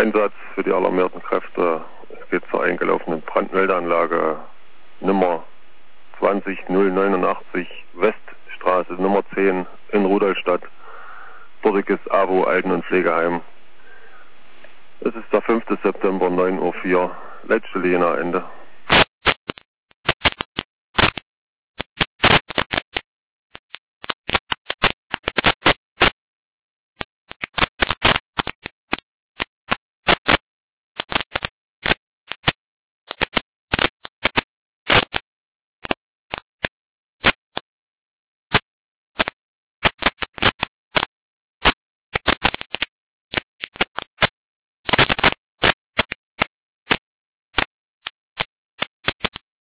Einsatz für die alarmierten Kräfte. Es geht zur eingelaufenen Brandmeldeanlage Nummer 20089 Weststraße Nummer 10 in Rudolstadt. Dortiges AWO Alten- und Pflegeheim. Es ist der 5. September, 9:04 Uhr, letzte Lena Ende.